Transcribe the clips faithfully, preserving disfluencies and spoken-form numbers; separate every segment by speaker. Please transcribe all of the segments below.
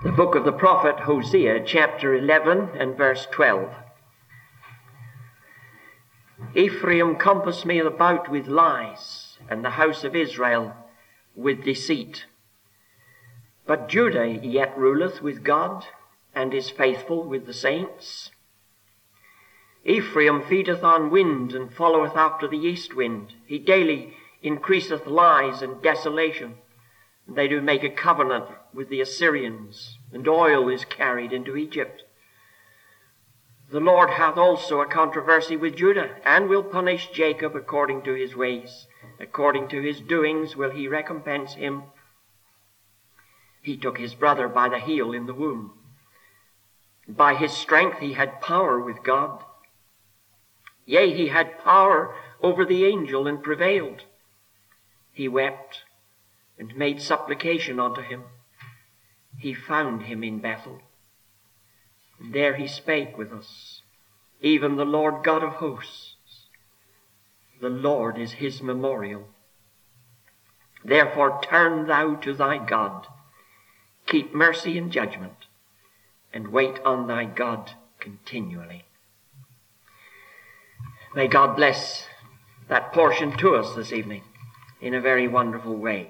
Speaker 1: The book of the prophet Hosea, chapter eleven and verse twelve. Ephraim compassed me about with lies, and the house of Israel with deceit. But Judah yet ruleth with God, and is faithful with the saints. Ephraim feedeth on wind, and followeth after the east wind. He daily increaseth lies and desolation. And they do make a covenant with the Assyrians, and oil is carried into Egypt. The Lord hath also a controversy with Judah, and will punish Jacob according to his ways. According to his doings will he recompense him. He took his brother by the heel in the womb. By his strength he had power with God. Yea, he had power over the angel and prevailed. He wept and made supplication unto him. He found him in Bethel. And there he spake with us, even the Lord God of hosts. The Lord is his memorial. Therefore turn thou to thy God. Keep mercy and judgment, and wait on thy God continually. May God bless that portion to us this evening in a very wonderful way.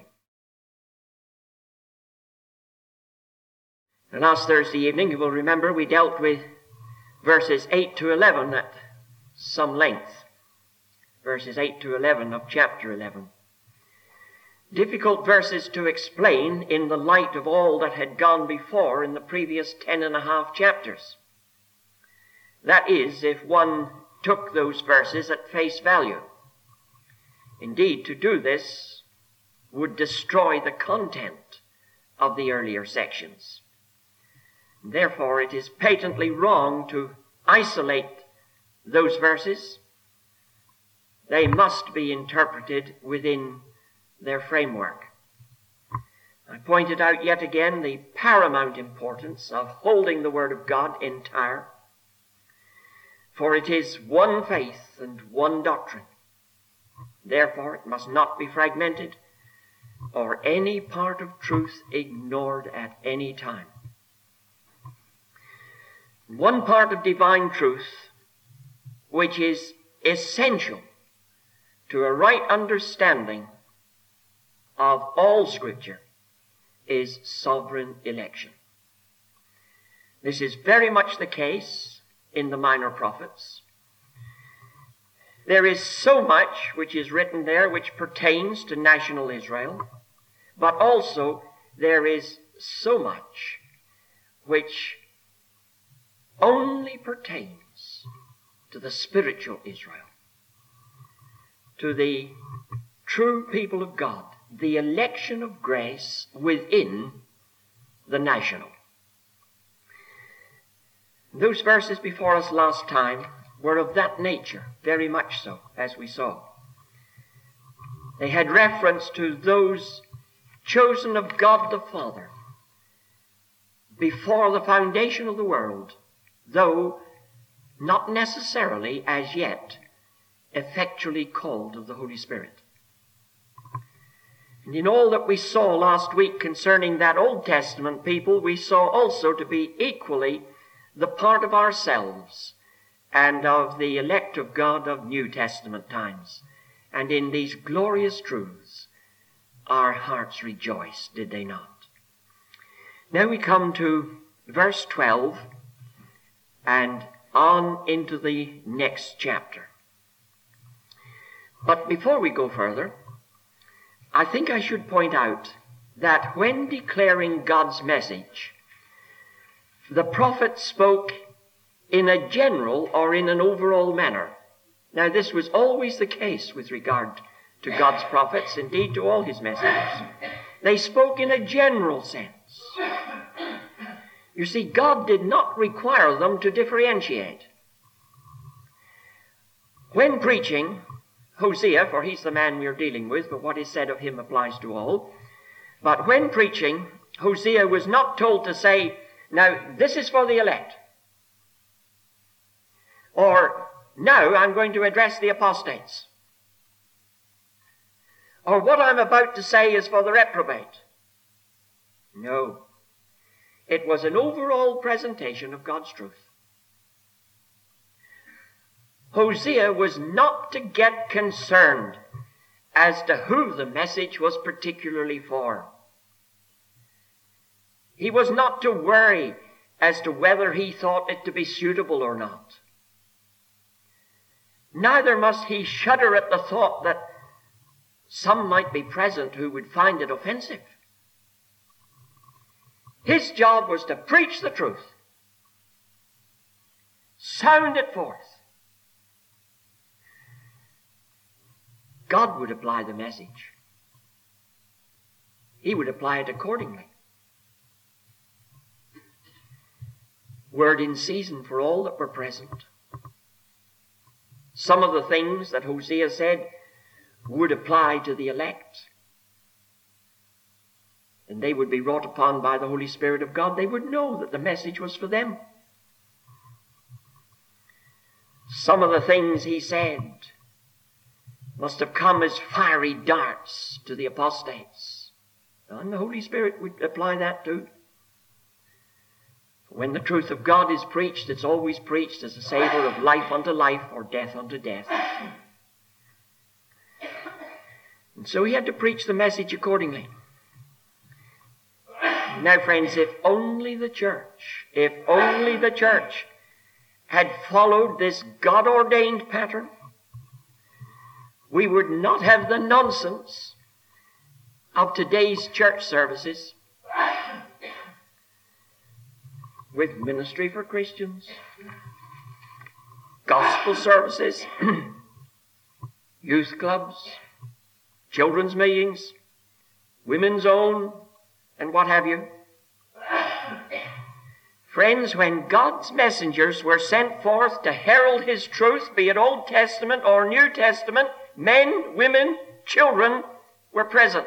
Speaker 1: And last Thursday evening, you will remember, we dealt with verses eight to eleven at some length. Verses eight to eleven of chapter eleven. Difficult verses to explain in the light of all that had gone before in the previous ten and a half chapters. That is, if one took those verses at face value. Indeed, to do this would destroy the content of the earlier sections. Therefore, it is patently wrong to isolate those verses. They must be interpreted within their framework. I pointed out yet again the paramount importance of holding the Word of God entire, for it is one faith and one doctrine. Therefore, it must not be fragmented or any part of truth ignored at any time. One part of divine truth, which is essential to a right understanding of all Scripture, is sovereign election. This is very much the case in the minor prophets. There is so much which is written there which pertains to national Israel, but also there is so much which only pertains to the spiritual Israel, to the true people of God, the election of grace within the national. Those verses before us last time were of that nature, very much so, as we saw. They had reference to those chosen of God the Father before the foundation of the world, though not necessarily as yet effectually called of the Holy Spirit. And in all that we saw last week concerning that Old Testament people, we saw also to be equally the part of ourselves and of the elect of God of New Testament times. And in these glorious truths, our hearts rejoiced, did they not? Now we come to verse twelve, and on into the next chapter. But before we go further, I think I should point out that when declaring God's message, the prophet spoke in a general or in an overall manner. Now, this was always the case with regard to God's prophets, indeed to all his messengers. They spoke in a general sense. You see, God did not require them to differentiate. When preaching, Hosea, for he's the man we're dealing with, but what is said of him applies to all. But when preaching, Hosea was not told to say, now, this is for the elect. Or, now I'm going to address the apostates. Or what I'm about to say is for the reprobate. No. It was an overall presentation of God's truth. Hosea was not to get concerned as to who the message was particularly for. He was not to worry as to whether he thought it to be suitable or not. Neither must he shudder at the thought that some might be present who would find it offensive. His job was to preach the truth, sound it forth. God would apply the message. He would apply it accordingly. Word in season for all that were present. Some of the things that Hosea said would apply to the elect. And they would be wrought upon by the Holy Spirit of God. They would know that the message was for them. Some of the things he said must have come as fiery darts to the apostates. And the Holy Spirit would apply that too. When the truth of God is preached, it's always preached as a savor of life unto life or death unto death. And so he had to preach the message accordingly. Now, friends, if only the church, if only the church had followed this God-ordained pattern, we would not have the nonsense of today's church services with ministry for Christians, gospel services, youth clubs, children's meetings, women's own, and what have you. Friends, when God's messengers were sent forth to herald his truth, be it Old Testament or New Testament, men, women, children were present.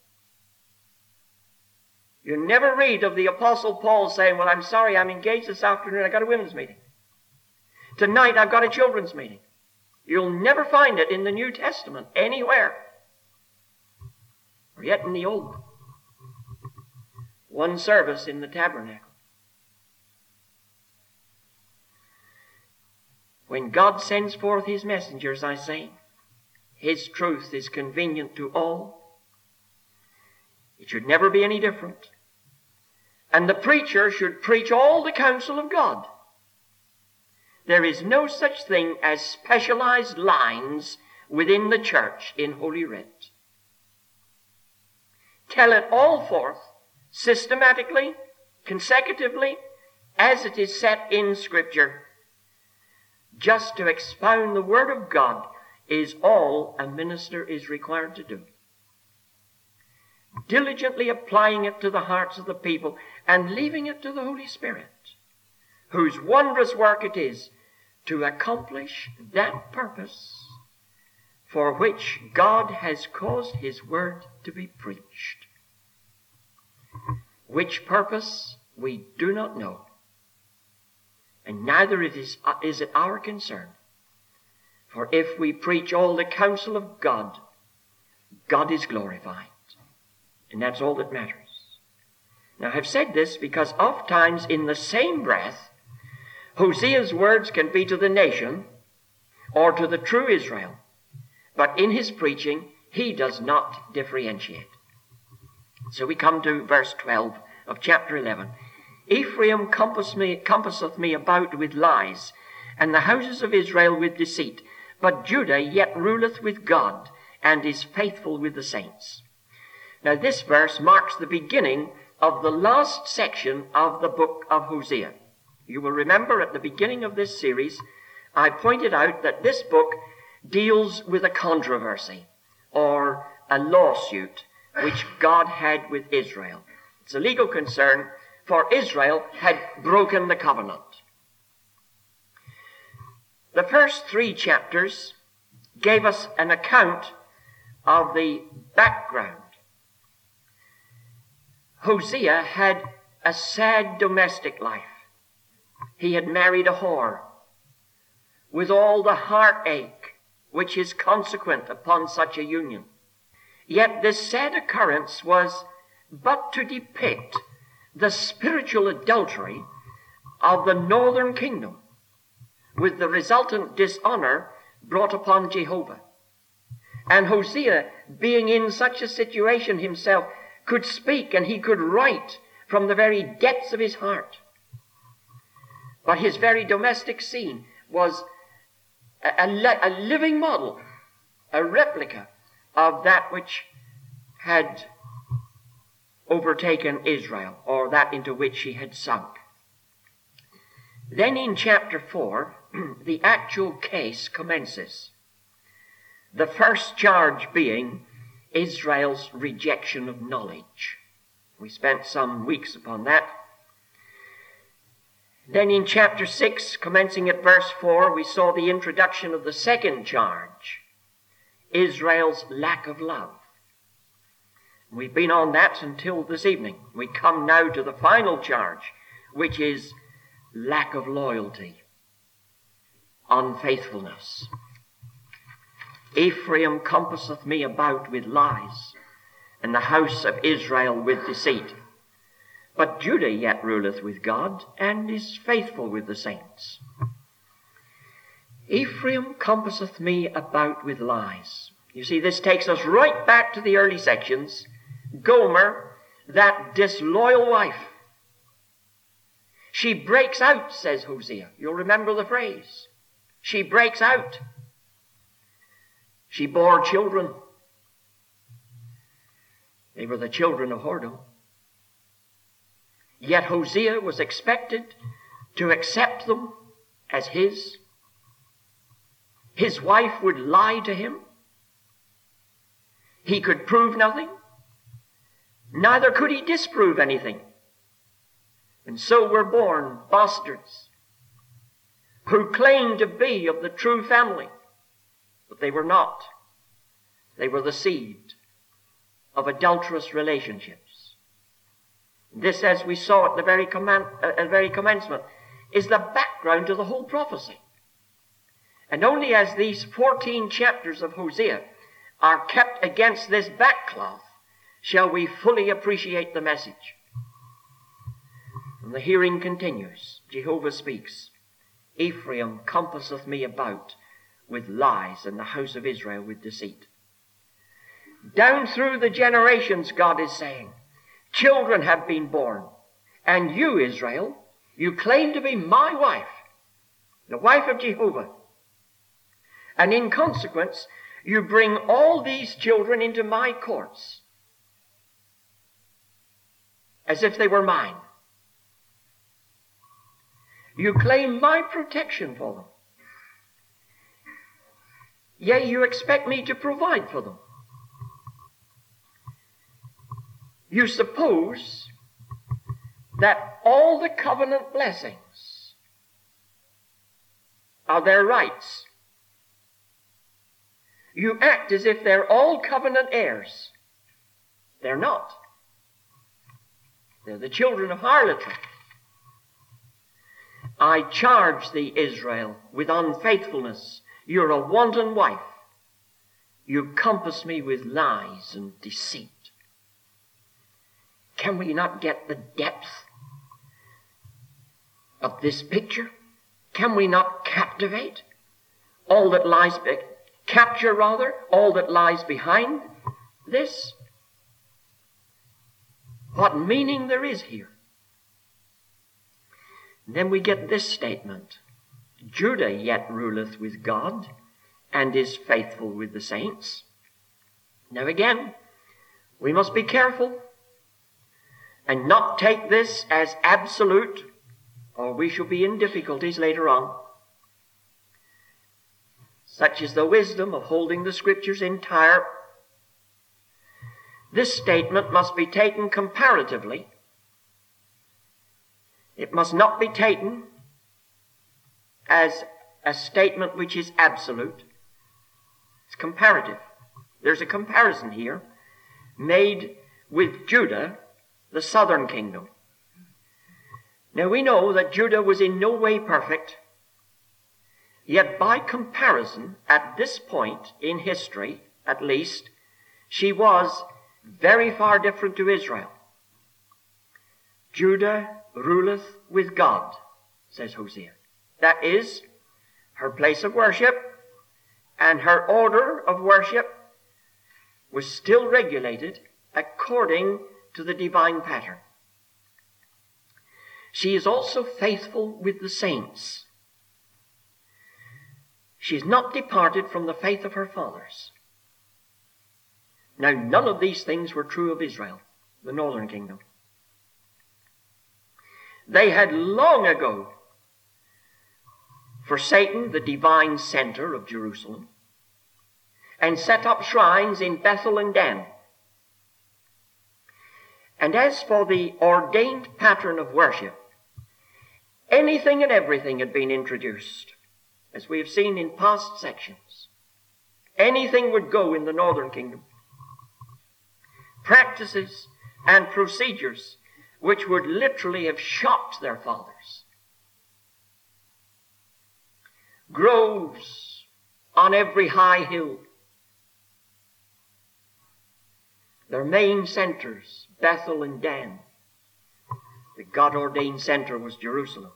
Speaker 1: You never read of the Apostle Paul saying, well, I'm sorry, I'm engaged this afternoon, I've got a women's meeting. Tonight, I've got a children's meeting. You'll never find it in the New Testament anywhere, or yet in the Old. One service in the tabernacle. When God sends forth his messengers, I say, his truth is convenient to all. It should never be any different. And the preacher should preach all the counsel of God. There is no such thing as specialized lines within the church in Holy Writ. Tell it all forth, systematically, consecutively, as it is set in Scripture. Just to expound the Word of God is all a minister is required to do. Diligently applying it to the hearts of the people and leaving it to the Holy Spirit, whose wondrous work it is to accomplish that purpose for which God has caused his word to be preached. Which purpose we do not know, and neither it is, uh, is it our concern. For if we preach all the counsel of God, God is glorified. And that's all that matters. Now, I've said this because oft times in the same breath, Hosea's words can be to the nation or to the true Israel. But in his preaching, he does not differentiate. So we come to verse twelve of chapter eleven. Ephraim compass me, compasseth me about with lies, and the houses of Israel with deceit. But Judah yet ruleth with God, and is faithful with the saints. Now this verse marks the beginning of the last section of the book of Hosea. You will remember at the beginning of this series, I pointed out that this book deals with a controversy or a lawsuit which God had with Israel. It's a legal concern, for Israel had broken the covenant. The first three chapters gave us an account of the background. Hosea had a sad domestic life. He had married a whore, with all the heartache which is consequent upon such a union. Yet this sad occurrence was but to depict the spiritual adultery of the northern kingdom, with the resultant dishonor brought upon Jehovah. And Hosea, being in such a situation himself, could speak and he could write from the very depths of his heart. But his very domestic scene was a, a, a living model, a replica of that which had overtaken Israel, or that into which he had sunk. Then in chapter four, the actual case commences. The first charge being Israel's rejection of knowledge. We spent some weeks upon that. Then in chapter six, commencing at verse four, we saw the introduction of the second charge, Israel's lack of love. We've been on that until this evening. We come now to the final charge, which is lack of loyalty, unfaithfulness. Ephraim compasseth me about with lies, and the house of Israel with deceit. But Judah yet ruleth with God, and is faithful with the saints. Ephraim compasseth me about with lies. You see, this takes us right back to the early sections. Gomer, that disloyal wife. She breaks out, says Hosea. You'll remember the phrase. She breaks out. She bore children. They were the children of whoredom. Yet Hosea was expected to accept them as his. His wife would lie to him. He could prove nothing. Neither could he disprove anything. And so were born bastards who claimed to be of the true family, but they were not. They were the seed of adulterous relationships. This, as we saw at the very, command, uh, at the very commencement, is the background to the whole prophecy. And only as these fourteen chapters of Hosea are kept against this backcloth shall we fully appreciate the message. And the hearing continues. Jehovah speaks. Ephraim compasseth me about with lies, and the house of Israel with deceit. Down through the generations, God is saying, children have been born, and you, Israel, you claim to be my wife, the wife of Jehovah. And in consequence, you bring all these children into my courts as if they were mine. You claim my protection for them. Yea, you expect me to provide for them. You suppose that all the covenant blessings are their rights. You act as if they're all covenant heirs. They're not. They're the children of harlotry. I charge thee, Israel, with unfaithfulness. You're a wanton wife. You compass me with lies and deceit. Can we not get the depth of this picture? Can we not captivate all that lies, be- capture rather, all that lies behind this? What meaning there is here. And then we get this statement. Judah yet ruleth with God, and is faithful with the saints. Now again, we must be careful and not take this as absolute, or we shall be in difficulties later on. Such is the wisdom of holding the Scriptures entire. This statement must be taken comparatively. It must not be taken as a statement which is absolute. It's comparative. There's a comparison here made with Judah, the southern kingdom. Now we know that Judah was in no way perfect, yet by comparison, at this point in history, at least, she was very far different to Israel. Judah ruleth with God, says Hosea. That is, her place of worship and her order of worship was still regulated according to the divine pattern. She is also faithful with the saints. She is not departed from the faith of her fathers. Now, none of these things were true of Israel, the northern kingdom. They had long ago forsaken the divine center of Jerusalem and set up shrines in Bethel and Dan. And as for the ordained pattern of worship, anything and everything had been introduced, as we have seen in past sections. Anything would go in the northern kingdom. Practices and procedures which would literally have shocked their fathers. Groves on every high hill. Their main centers, Bethel and Dan. The God-ordained center was Jerusalem.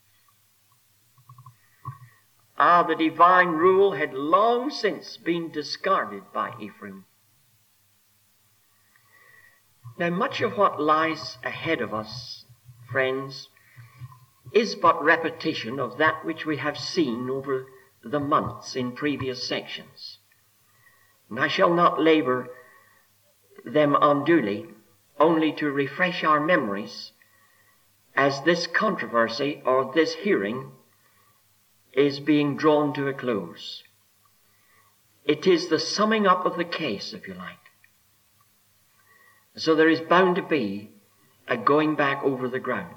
Speaker 1: Ah, the divine rule had long since been discarded by Ephraim. Now, much of what lies ahead of us, friends, is but repetition of that which we have seen over the months in previous sections. And I shall not labor them unduly, only to refresh our memories as this controversy or this hearing is being drawn to a close. It is the summing up of the case, if you like. So there is bound to be a going back over the ground.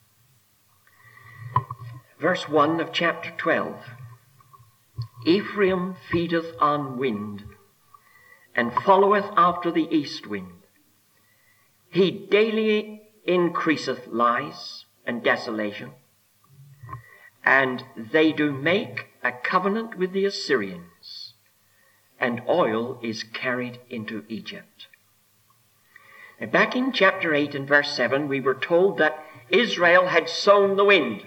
Speaker 1: Verse one of chapter twelve. Ephraim feedeth on wind, and followeth after the east wind. He daily increaseth lies and desolation, and they do make a covenant with the Assyrians, and oil is carried into Egypt. And back in chapter eight and verse seven, we were told that Israel had sown the wind.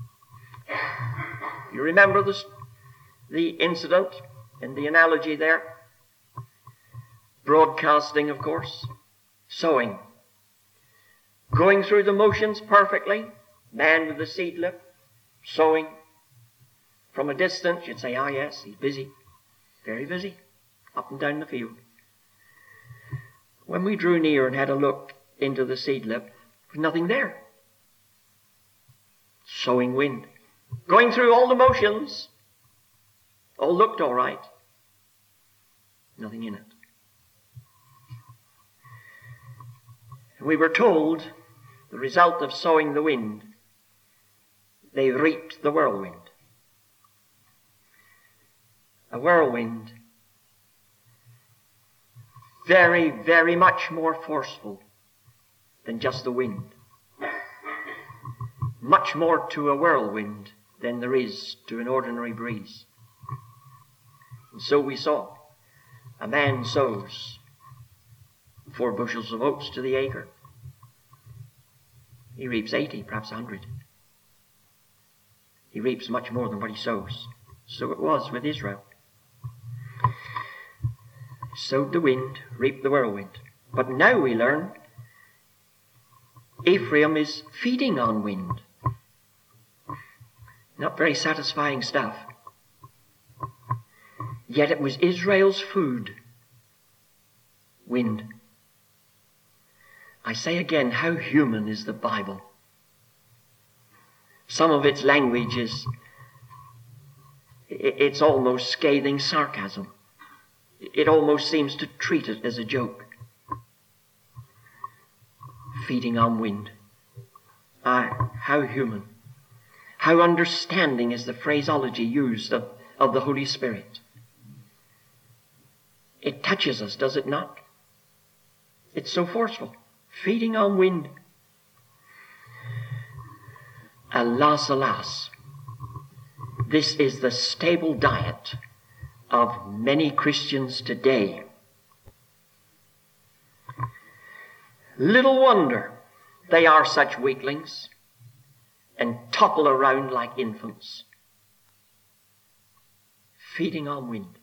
Speaker 1: You remember this, the incident and the analogy there? Broadcasting, of course, sowing. Going through the motions perfectly, man with the seedlip, sowing. From a distance, you'd say, ah, yes, he's busy, very busy, up and down the field. When we drew near and had a look into the seedlip, there was nothing there. Sowing wind. Going through all the motions. All looked all right. Nothing in it. We were told the result of sowing the wind, they reaped the whirlwind. A whirlwind, very, very much more forceful than just the wind. Much more to a whirlwind than there is to an ordinary breeze. And so we saw. A man sows four bushels of oats to the acre. He reaps eighty, perhaps a hundred. He reaps much more than what he sows. So it was with Israel. Sowed the wind, reaped the whirlwind. But now we learn Ephraim is feeding on wind. Not very satisfying stuff. Yet it was Israel's food. Wind. I say again, how human is the Bible? Some of its language is, it's almost scathing sarcasm. It almost seems to treat it as a joke. Feeding on wind. Ah, how human. How understanding is the phraseology used of, of the Holy Spirit. It touches us, does it not? It's so forceful. Feeding on wind. Alas, alas. This is the stable diet of many Christians today. Little wonder They are such weaklings and topple around like infants, feeding on wind.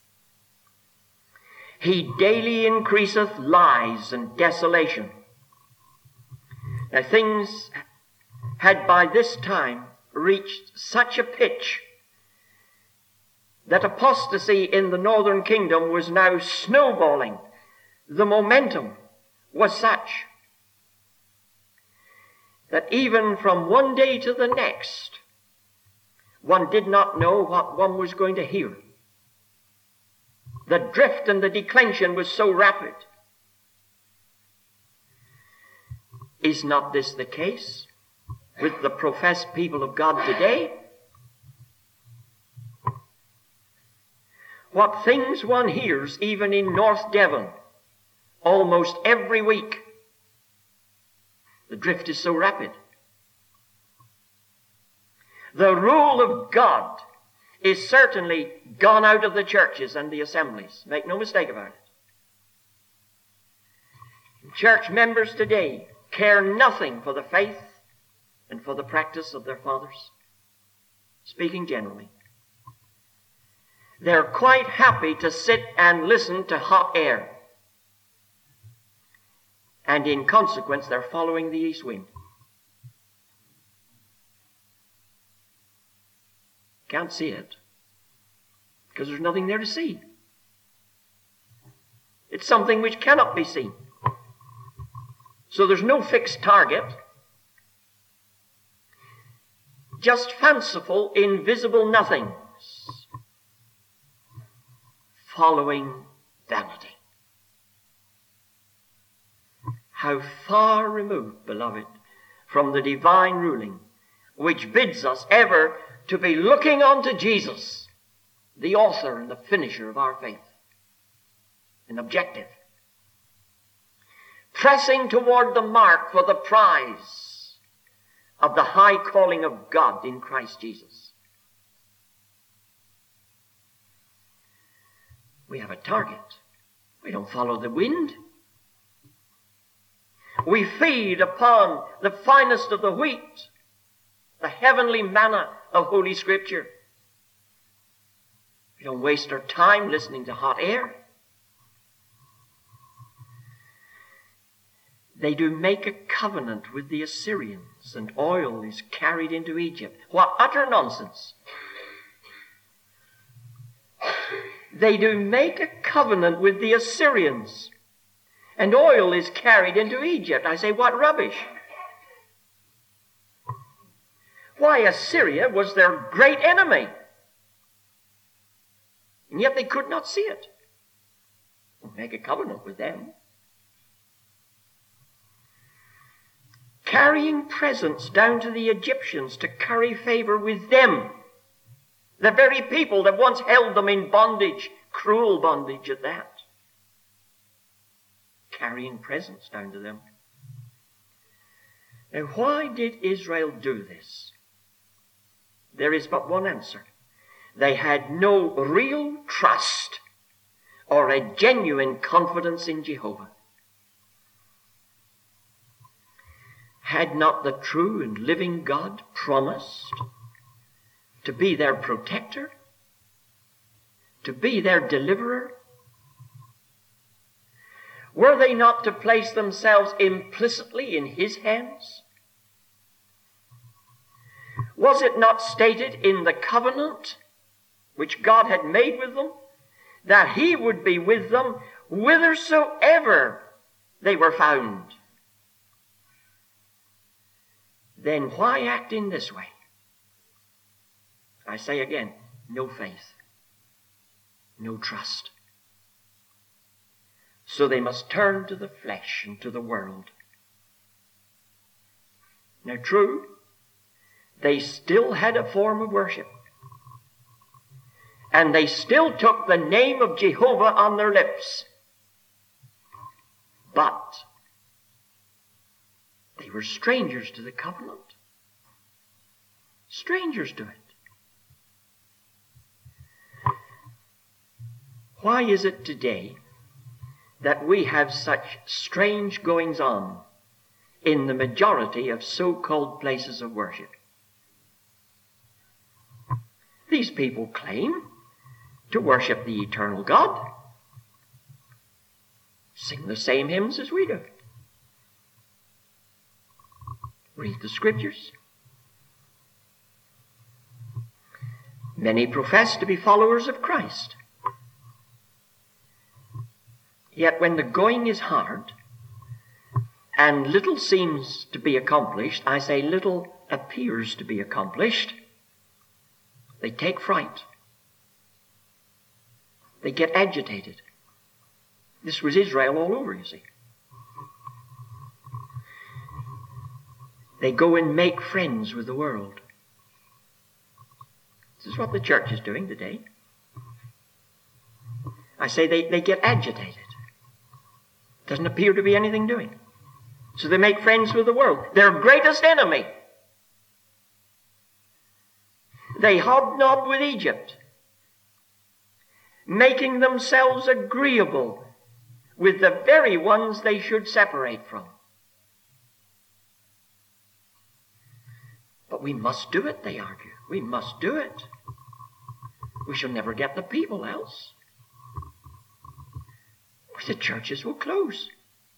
Speaker 1: He daily increaseth lies and desolation. Now things had by this time reached such a pitch that apostasy in the northern kingdom was now snowballing. The momentum was such that even from one day to the next, one did not know what one was going to hear. The drift and the declension was so rapid. Is not this the case with the professed people of God today? What things one hears even in North Devon almost every week. The drift is so rapid. The rule of God is certainly gone out of the churches and the assemblies. Make no mistake about it. Church members today care nothing for the faith and for the practice of their fathers, speaking generally. They're quite happy to sit and listen to hot air. And in consequence, they're following the east wind. Can't see it because there's nothing there to see. It's something which cannot be seen. So there's no fixed target. Just fanciful, invisible nothings. Following vanity. How far removed, beloved, from the divine ruling, which bids us ever to be looking unto Jesus, the author and the finisher of our faith. An objective. Pressing toward the mark for the prize of the high calling of God in Christ Jesus. We have a target. We don't follow the wind. We feed upon the finest of the wheat, the heavenly manna of Holy Scripture. We don't waste our time listening to hot air. They do make a covenant with the Assyrians, and oil is carried into Egypt. What utter nonsense! They do make a covenant with the Assyrians, and oil is carried into Egypt. I say, what rubbish! Why, Assyria was their great enemy, and yet they could not see it. Make a covenant with them. Carrying presents down to the Egyptians to curry favor with them. The very people that once held them in bondage, cruel bondage at that. Carrying presents down to them. Now, why did Israel do this? There is but one answer. They had no real trust or a genuine confidence in Jehovah. Had not the true and living God promised to be their protector, to be their deliverer? Were they not to place themselves implicitly in His hands? Was it not stated in the covenant which God had made with them that He would be with them whithersoever they were found? Then why act in this way? I say again, no faith, no trust. So they must turn to the flesh and to the world. Now, true, they still had a form of worship. And they still took the name of Jehovah on their lips. But they were strangers to the covenant. Strangers to it. Why is it today that we have such strange goings on in the majority of so-called places of worship. These people claim to worship the eternal God, sing the same hymns as we do, read the scriptures. Many profess to be followers of Christ. Yet when the going is hard and little seems to be accomplished, I say little appears to be accomplished, they take fright. They get agitated. This was Israel all over, you see. They go and make friends with the world. This is what the church is doing today. I say they, they get agitated. Doesn't appear to be anything doing. So they make friends with the world. Their greatest enemy. They hobnob with Egypt, making themselves agreeable with the very ones they should separate from. But we must do it, they argue. We must do it. We shall never get the people else. The churches will close.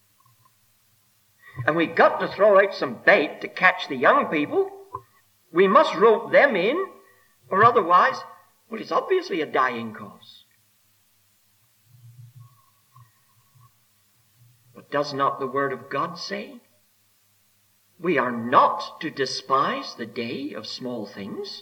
Speaker 1: And we've got to throw out some bait to catch the young people. We must rope them in, or otherwise, well, it's obviously a dying cause. But does not the Word of God say we are not to despise the day of small things?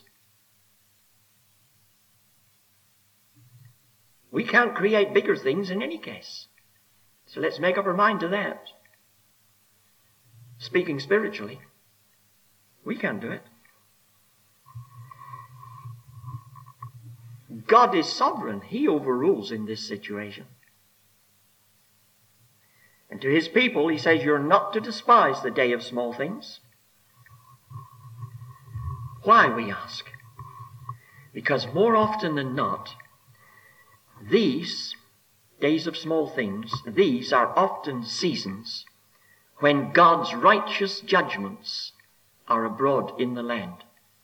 Speaker 1: We can't create bigger things in any case. So let's make up our mind to that. Speaking spiritually, we can't do it. God is sovereign. He overrules in this situation. And to his people, he says, you're not to despise the day of small things. Why, we ask? Because more often than not, these days of small things, these are often seasons when God's righteous judgments are abroad in the land.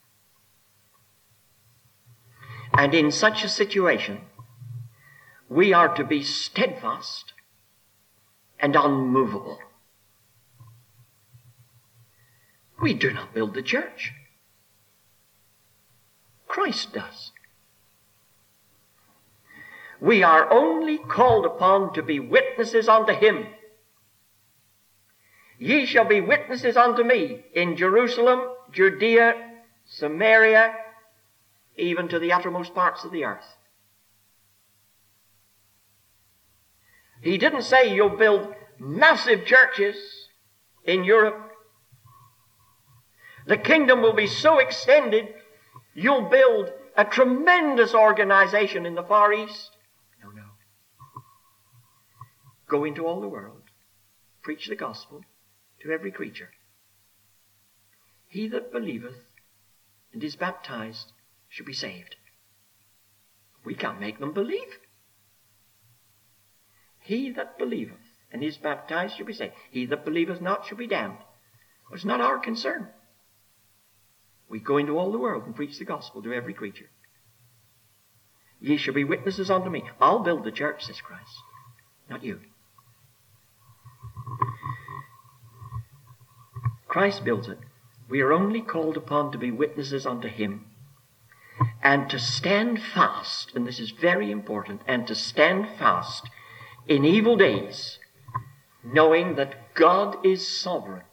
Speaker 1: And in such a situation, we are to be steadfast and unmovable. We do not build the church. Christ does. We are only called upon to be witnesses unto him. Ye shall be witnesses unto me in Jerusalem, Judea, Samaria, even to the uttermost parts of the earth. He didn't say you'll build massive churches in Europe. The kingdom will be so extended, you'll build a tremendous organization in the Far East. No, no. Go into all the world, preach the gospel to every creature. He that believeth and is baptized shall be saved. We can't make them believe. He that believeth and is baptized shall be saved. He that believeth not shall be damned. Well, it's not our concern. We go into all the world and preach the gospel to every creature. Ye shall be witnesses unto me. I'll build the church, says Christ, not you. Christ builds it. We are only called upon to be witnesses unto him and to stand fast, and this is very important, and to stand fast in evil days, knowing that God is sovereign.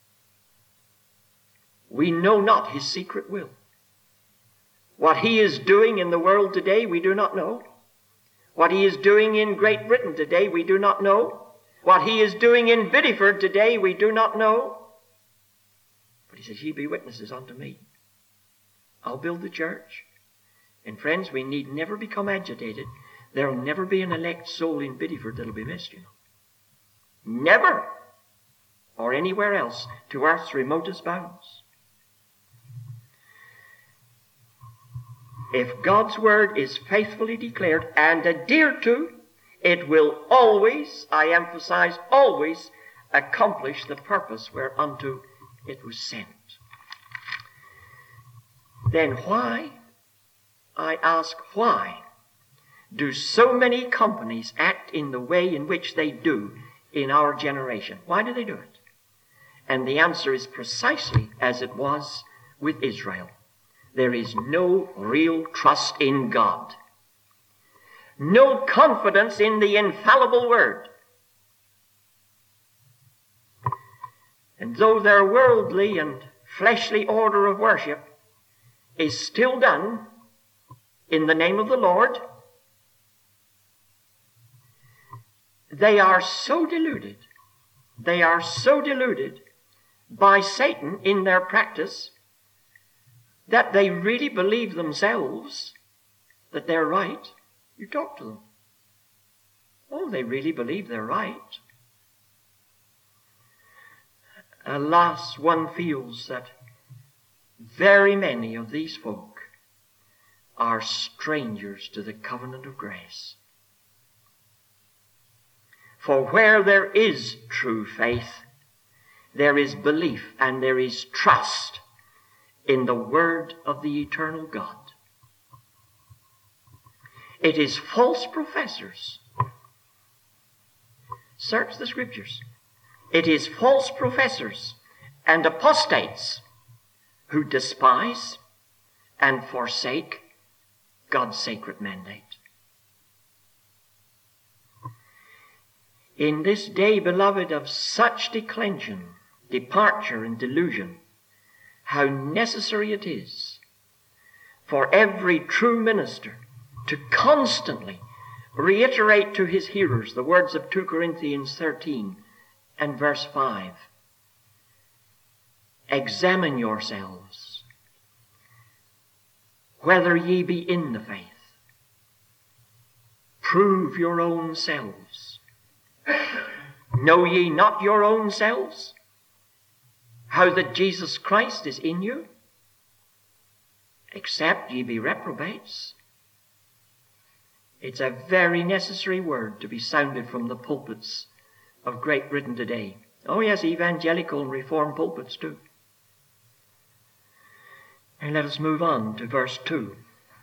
Speaker 1: We know not his secret will. What he is doing in the world today, we do not know. What he is doing in Great Britain today, we do not know. What he is doing in Bideford today, we do not know. But he says, ye be witnesses unto me. I'll build the church. And friends, we need never become agitated. There will never be an elect soul in Bideford that will be missed, you know. Never. Or anywhere else to earth's remotest bounds. If God's word is faithfully declared and adhered to, it will always, I emphasize always, accomplish the purpose whereunto it was sent. Then why, I ask, why do so many companies act in the way in which they do in our generation? Why do they do it? And the answer is precisely as it was with Israel. There is no real trust in God. No confidence in the infallible Word. And though their worldly and fleshly order of worship is still done in the name of the Lord, they are so deluded, they are so deluded by Satan in their practice that they really believe themselves that they're right. You talk to them. Oh, they really believe they're right. Alas, one feels that very many of these folk are strangers to the covenant of grace. For where there is true faith, there is belief and there is trust in the Word of the eternal God. It is false professors. Search the Scriptures. It is false professors and apostates who despise and forsake God's sacred mandate. In this day, beloved, of such declension, departure, and delusion, how necessary it is for every true minister to constantly reiterate to his hearers the words of Second Corinthians thirteen and verse five. Examine yourselves, whether ye be in the faith. Prove your own selves. Know ye not your own selves, how that Jesus Christ is in you, except ye be reprobates? It's a very necessary word to be sounded from the pulpits of Great Britain today. Oh yes, evangelical and reformed pulpits too. And let us move on to verse two.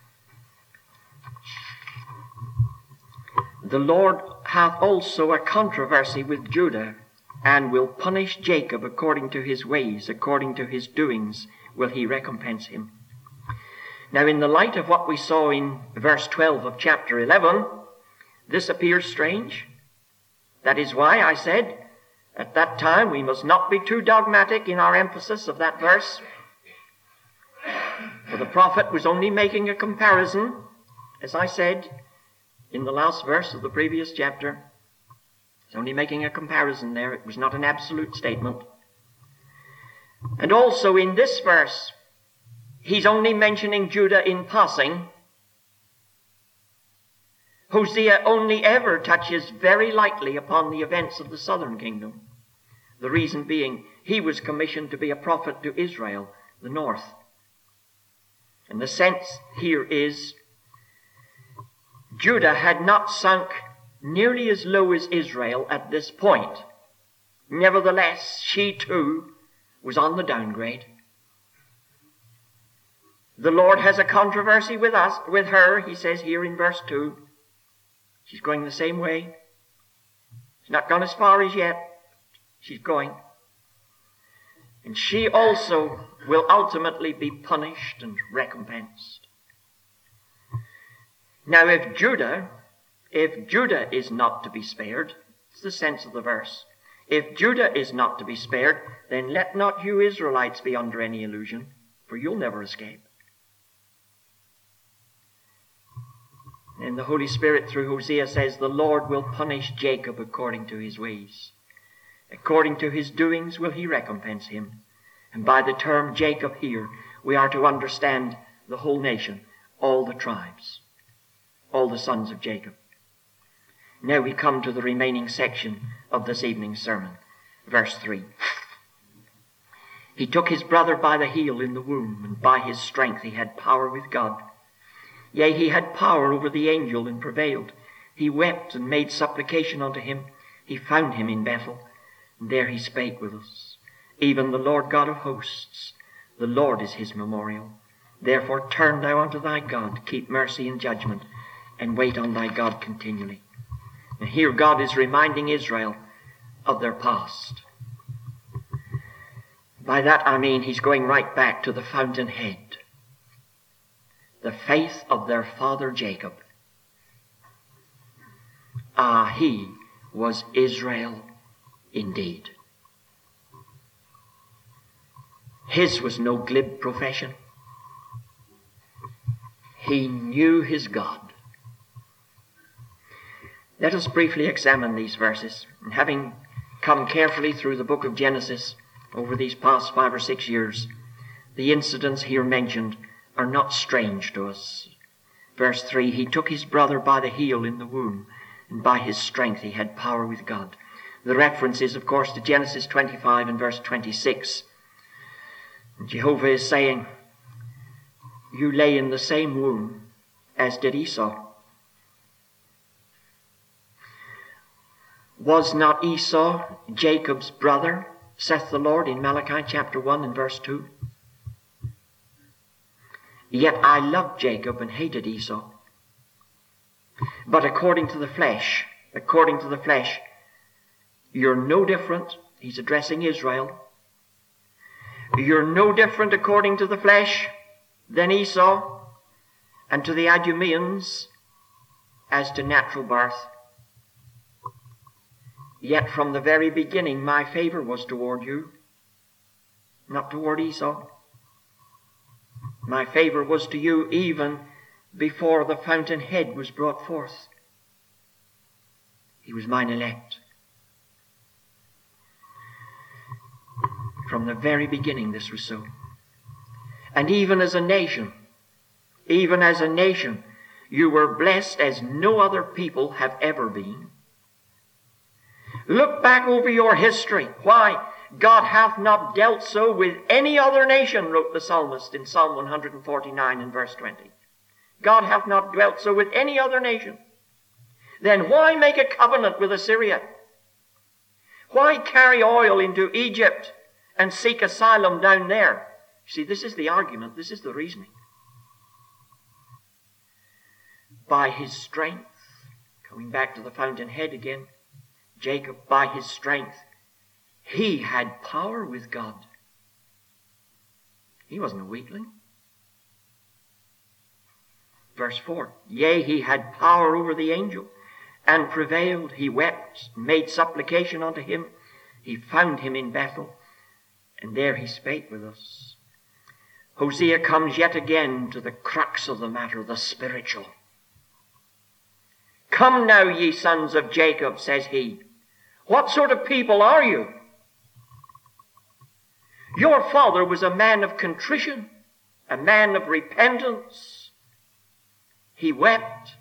Speaker 1: The Lord hath also a controversy with Judah, and will punish Jacob according to his ways, according to his doings will he recompense him. Now, in the light of what we saw in verse twelve of chapter eleven, this appears strange. That is why I said at that time we must not be too dogmatic in our emphasis of that verse. For the prophet was only making a comparison, as I said in the last verse of the previous chapter. He's only making a comparison there. It was not an absolute statement. And also in this verse, he's only mentioning Judah in passing. Hosea only ever touches very lightly upon the events of the southern kingdom. The reason being, he was commissioned to be a prophet to Israel, the north. And the sense here is, Judah had not sunk nearly as low as Israel at this point. Nevertheless, she too was on the downgrade. The Lord has a controversy with us, with her, he says here in verse two. She's going the same way. She's not gone as far as yet. She's going. And she also will ultimately be punished and recompensed. Now, if Judah, if Judah is not to be spared, it's the sense of the verse. If Judah is not to be spared, then let not you Israelites be under any illusion, for you'll never escape. And the Holy Spirit through Hosea says, the Lord will punish Jacob according to his ways. According to his doings will he recompense him. And by the term Jacob here, we are to understand the whole nation, all the tribes, all the sons of Jacob. Now we come to the remaining section of this evening's sermon. Verse three. He took his brother by the heel in the womb, and by his strength he had power with God. Yea, he had power over the angel and prevailed. He wept and made supplication unto him. He found him in Bethel. And there he spake with us. Even the Lord God of hosts, the Lord is his memorial. Therefore turn thou unto thy God, keep mercy and judgment, and wait on thy God continually. And here God is reminding Israel of their past. By that I mean he's going right back to the fountainhead, the faith of their father Jacob. Ah, he was Israel indeed. His was no glib profession. He knew his God. Let us briefly examine these verses. And having come carefully through the book of Genesis over these past five or six years, the incidents here mentioned are not strange to us. Verse three, he took his brother by the heel in the womb, and by his strength he had power with God. The reference is, of course, to Genesis twenty-five and verse twenty-six. And Jehovah is saying, you lay in the same womb as did Esau. Was not Esau Jacob's brother, saith the Lord in Malachi chapter one and verse two? Yet I loved Jacob and hated Esau. But according to the flesh, according to the flesh, you're no different. He's addressing Israel. You're no different according to the flesh than Esau, and to the Idumeans as to natural birth. Yet from the very beginning my favor was toward you, not toward Esau. My favor was to you even before the fountainhead was brought forth. He was mine elect. From the very beginning this was so. And even as a nation, even as a nation, you were blessed as no other people have ever been. Look back over your history. Why? God hath not dealt so with any other nation, wrote the psalmist in Psalm one forty-nine and verse twenty. God hath not dealt so with any other nation. Then why make a covenant with Assyria? Why carry oil into Egypt and seek asylum down there? See, this is the argument, this is the reasoning. By his strength, coming back to the fountainhead again, Jacob, by his strength, he had power with God. He wasn't a weakling. Verse four, yea, he had power over the angel, and prevailed. He wept, made supplication unto him. He found him in Bethel, and there he spake with us. Hosea comes yet again to the crux of the matter, the spiritual. Come now, ye sons of Jacob, says he. What sort of people are you? Your father was a man of contrition, a man of repentance. He wept.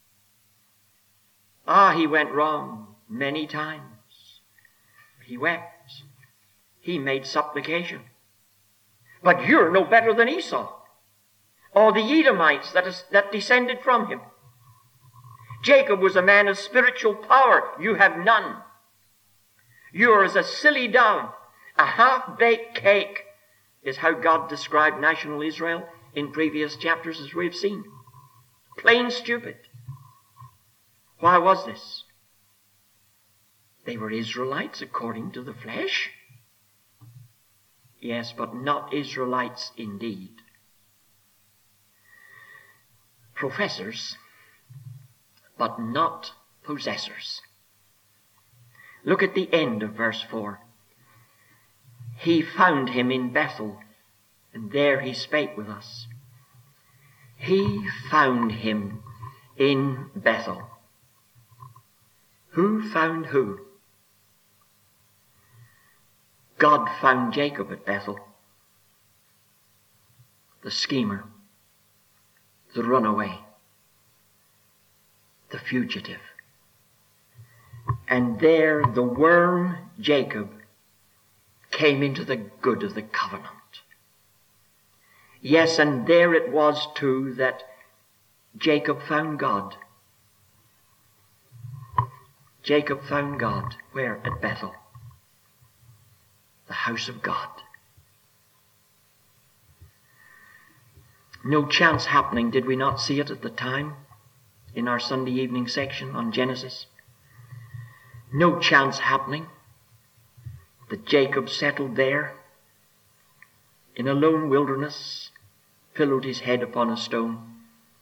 Speaker 1: Ah, he went wrong many times. He wept. He made supplication. But you're no better than Esau, or the Edomites that, is, that descended from him. Jacob was a man of spiritual power. You have none. You're as a silly dove. A half-baked cake is how God described national Israel in previous chapters, as we've seen. Plain stupid. Why was this? They were Israelites according to the flesh. Yes, but not Israelites indeed. Professors, but not possessors. Look at the end of verse four. He found him in Bethel, and there he spake with us. He found him in Bethel. Who found who? God found Jacob at Bethel. The schemer, the runaway, the fugitive. And there the worm Jacob came into the good of the covenant. Yes, and there it was too that Jacob found God. Jacob found God. Where? At Bethel. the house of God. No chance happening. Did we not see it at the time in our Sunday evening section on Genesis? No chance happening that Jacob settled there in a lone wilderness, pillowed his head upon a stone.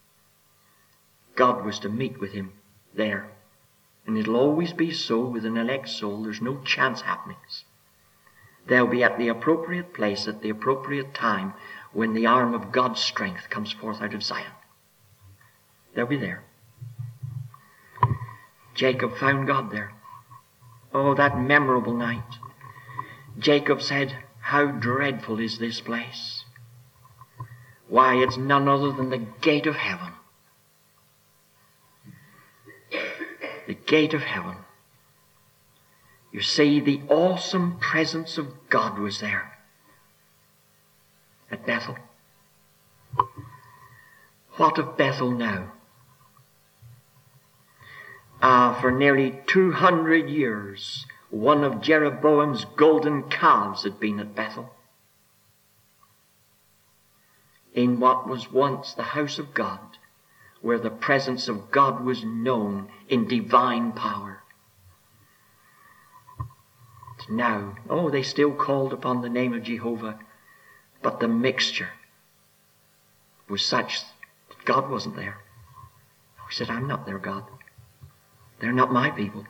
Speaker 1: God was to meet with him there. And it'll always be so with an elect soul. There's no chance happenings. They'll be at the appropriate place at the appropriate time when the arm of God's strength comes forth out of Zion. They'll be there. Jacob found God there. Oh, that memorable night. Jacob said, "How dreadful is this place? Why, it's none other than the gate of heaven." The gate of heaven. You see, the awesome presence of God was there at Bethel. What of Bethel now? Ah, for nearly two hundred years, one of Jeroboam's golden calves had been at Bethel, in what was once the house of God, where the presence of God was known in divine power. Now, oh, they still called upon the name of Jehovah, but the mixture was such that God wasn't there. He said, "I'm not their God. They're not my people."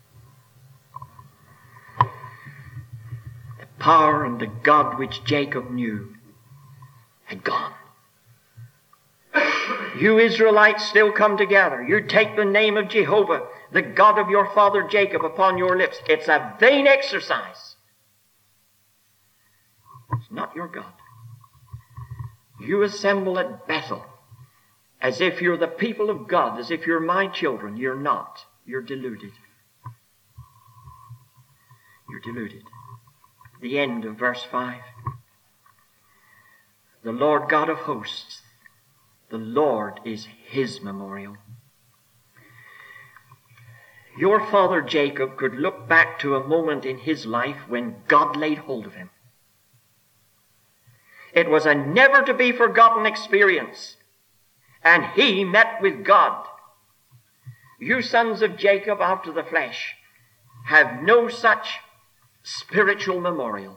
Speaker 1: The power and the God which Jacob knew had gone. You Israelites still come together. You take the name of Jehovah, the God of your father Jacob, upon your lips. It's a vain exercise. It's not your God. You assemble at Bethel as if you're the people of God, as if you're my children. You're not. You're deluded. You're deluded. The end of verse five. The Lord God of hosts, the Lord is his memorial. Your father Jacob could look back to a moment in his life when God laid hold of him. It was a never-to-be-forgotten experience, and he met with God. You sons of Jacob after the flesh have no such spiritual memorial.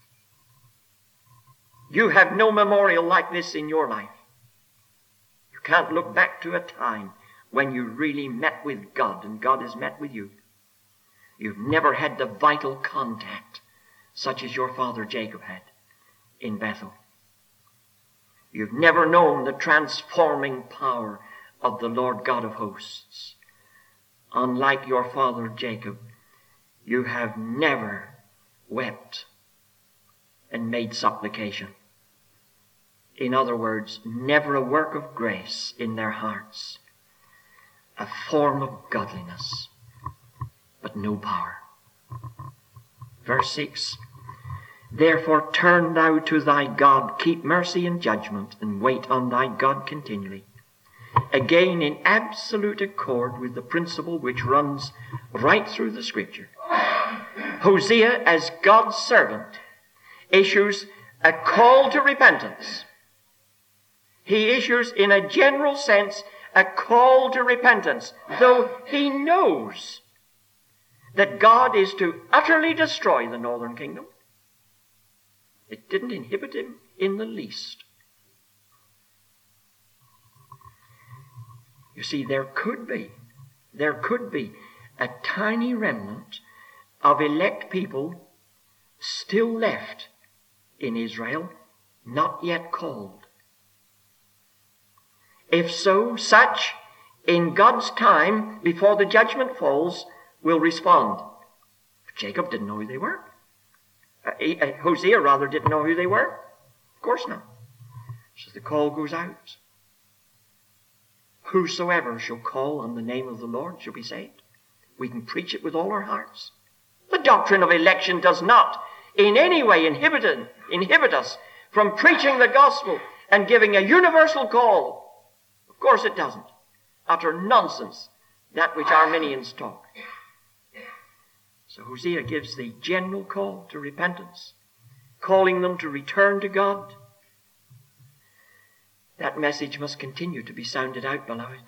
Speaker 1: You have no memorial like this in your life. You can't look back to a time when you really met with God and God has met with you. You've never had the vital contact such as your father Jacob had in Bethel. You've never known the transforming power of the Lord God of hosts. Unlike your father Jacob, you have never wept and made supplication. In other words, never a work of grace in their hearts, a form of godliness, but no power. Verse six, therefore turn thou to thy God, keep mercy and judgment, and wait on thy God continually. Again, in absolute accord with the principle which runs right through the Scripture. Hosea, as God's servant, issues a call to repentance. He issues, in a general sense, a call to repentance, though he knows that God is to utterly destroy the northern kingdom. It didn't inhibit him in the least. You see, there could be, there could be a tiny remnant of elect people still left in Israel, not yet called. If so, such, in God's time, before the judgment falls, will respond. But Jacob didn't know who they were. Uh, Hosea, rather, didn't know who they were. Of course not. So the call goes out. Whosoever shall call on the name of the Lord shall be saved. We can preach it with all our hearts. The doctrine of election does not in any way inhibit, inhibit us from preaching the gospel and giving a universal call. Of course it doesn't. Utter nonsense, that which Arminians talk. So Hosea gives the general call to repentance, calling them to return to God. That message must continue to be sounded out, beloved.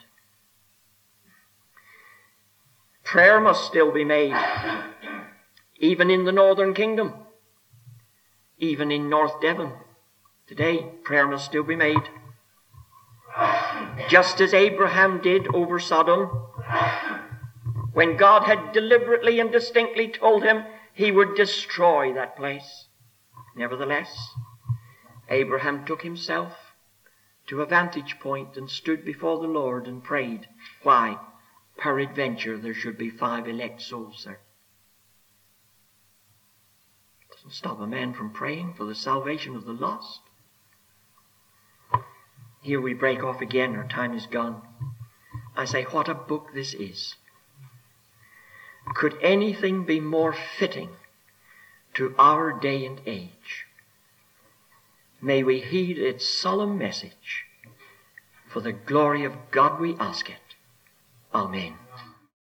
Speaker 1: Prayer must still be made, even in the northern kingdom, even in North Devon. Today, prayer must still be made. Just as Abraham did over Sodom, when God had deliberately and distinctly told him he would destroy that place. Nevertheless, Abraham took himself to a vantage point and stood before the Lord and prayed. Why? Peradventure there should be five elect souls there. It doesn't stop a man from praying for the salvation of the lost. Here we break off again. Our time is gone. I say, what a book this is. Could anything be more fitting to our day and age? May we heed its solemn message. For the glory of God we ask it. Amen.